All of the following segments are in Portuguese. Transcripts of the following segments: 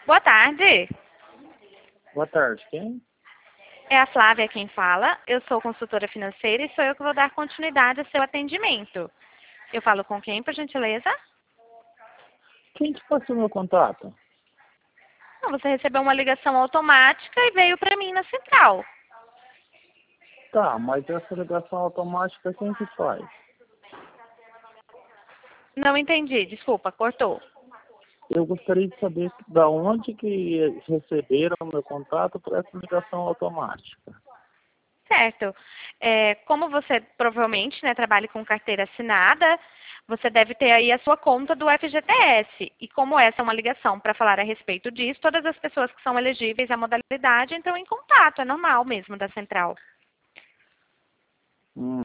Boa tarde. Boa tarde, quem? É a Flávia quem fala. Eu sou consultora financeira e sou eu que vou dar continuidade ao seu atendimento. Eu falo com quem, por gentileza? Quem que passou meu contato? Não, você recebeu uma ligação automática e veio para mim na central. Tá, mas essa ligação automática quem que faz? Não entendi, desculpa, cortou. Eu gostaria de saber da onde que receberam meu contato para essa ligação automática. Certo. Como você provavelmente, né, trabalha com carteira assinada, você deve ter aí a sua conta do FGTS. E como essa é uma ligação para falar a respeito disso, todas as pessoas que são elegíveis à modalidade entram em contato. É normal mesmo da central. Hum.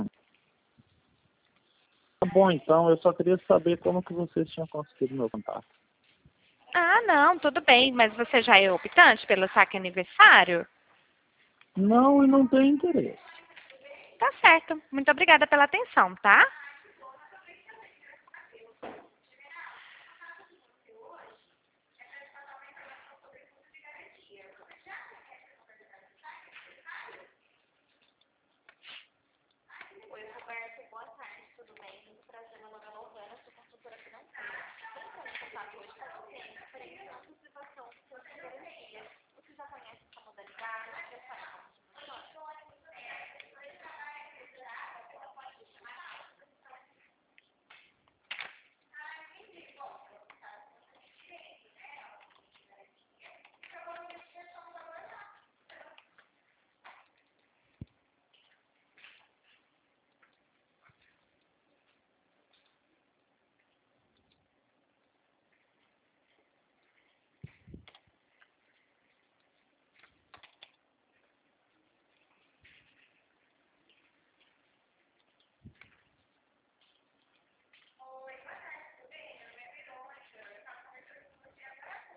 Tá bom, então, eu só queria saber como que vocês tinham conseguido meu contato. Ah, não, tudo bem, mas você já é optante pelo saque aniversário? Não, e não tem interesse. Tá certo. Muito obrigada pela atenção, tá?